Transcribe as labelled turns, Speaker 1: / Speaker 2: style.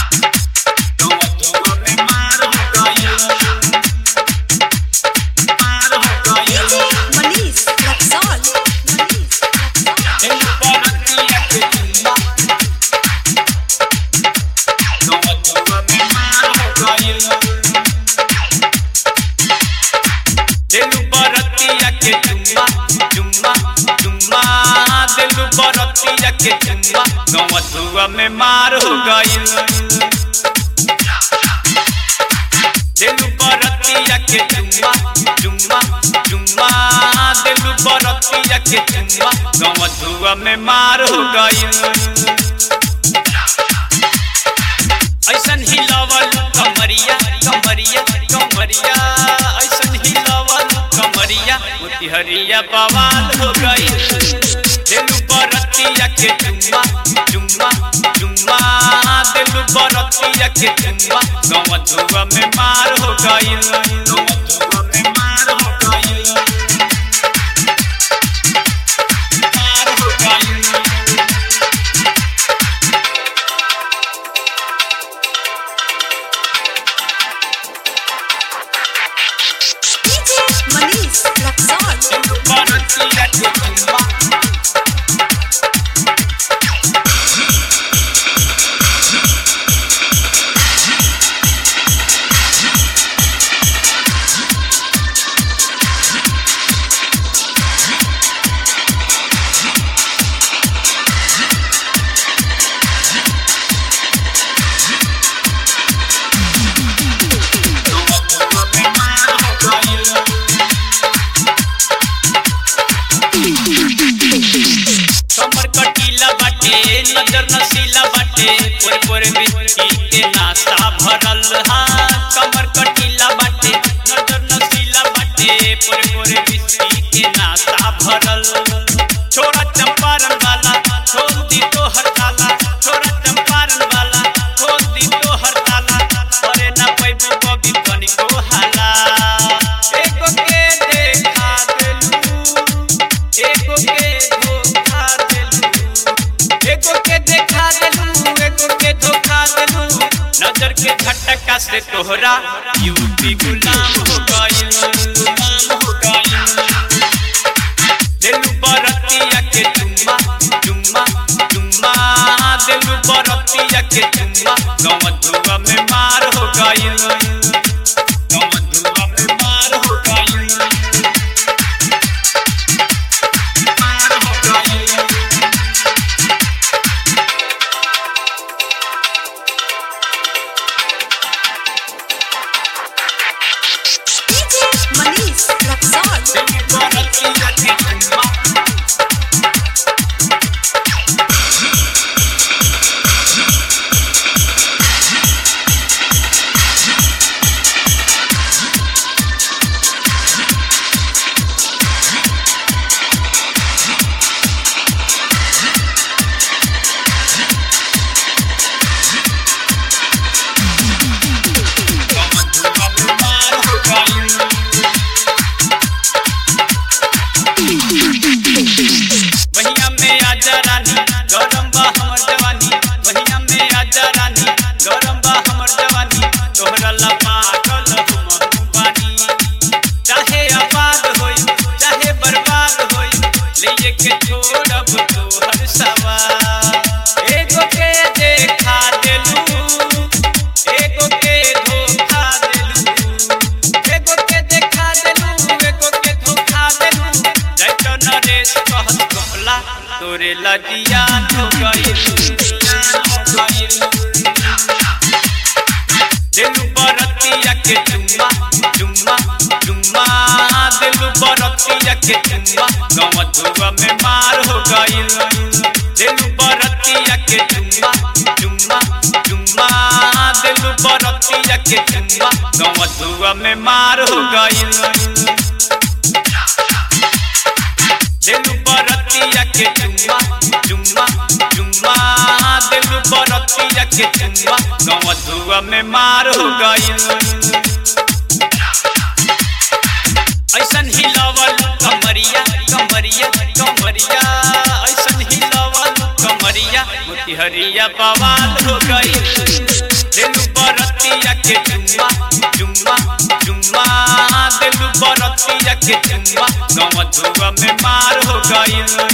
Speaker 1: गौवा में मार हो गई दिलू बरतिया के चुम्मा चुम्मा चुम्मा दिलू बरतिया के चुम्मा गौवा में मार हो गई ऐसन हिलावल कमरिया कमरिया कमरिया ऐसन हिलावल कमरिया मोतिहरिया बवाल हो गई दिलू बरतिया के चुम्मा चुम्मा चुम्मा दिलू बरतिया के चुम्मा गौवा में मार हो गई गौवा में मार हो गई मार हो गई
Speaker 2: Manish Luxon
Speaker 1: दिलू बरतिया के चुम्मा कमर कटीला बाटे नजर नशीला बाटे पोरे पोरे मिट्टी के नासा भरल हा कमर कटीला बाटे नजर नशीला बाटे पोरे पोरे मिट्टी के नासा भरल छोरा चंपारण वाला खोल दी तो हर ताला छोरा चंपारण वाला खोल दी तो हर ताला अरे ना पैबो बबी बनी को हाला एको के देखा देलू एको के धोखा देलू एको के देखा देलू एको के धोखा देलू नजर के झटका से तोहरा यूपी गुलाम हो गई गुलाम हो गई दिलू बरतिया के चुम्मा चुम्मा चुम्मा दिलू बरतिया के चुम्मा गौवा में मार हो गई गौवा में मार हो गई मार हो गई
Speaker 2: Manish Luxon
Speaker 1: दिलू बरतिया के चुम्मा गौवा में मार हो गई वहिया में आजा रानी गौरम बा हमर जवानी वहिया में आजा रानी गौरम बा हमर जवानी तोहरा ला पागल हम बानी चाहे आबाद होई चाहे बर्बाद होई ले के छोड़ब तोहर सवार एगो के देखा देलू एगो के धोखा देलू एगो के देखा देलू एगो के धोखा देलू जैतो नरेश कहत कहला तोरे लजियान हो गई दिलू बरतिया के चुम्मा चुम्मा चुम्मा दिलू बरतिया के चुम्मा गौवा में मार हो गई दिलू बरतिया के चुम्मा चुम्मा चुम्मा दिलू बरतिया के चुम्मा गौवा में मार हो गई दिलू बरतिया के चुम्मा चुम्मा चुम्मा दिलू बरतिया के चुम्मा गौवा में मार हो गई ऐसन हिलावल कमरिया कमरिया कमरिया ऐसन हिलावल कमरिया मोतिहरिया बवाल हो गई बरतिया के चुम्मा चुम्मा चुम्मा दिल बरतिया के चुम्मा गाँव धुआ में मार हो गइल।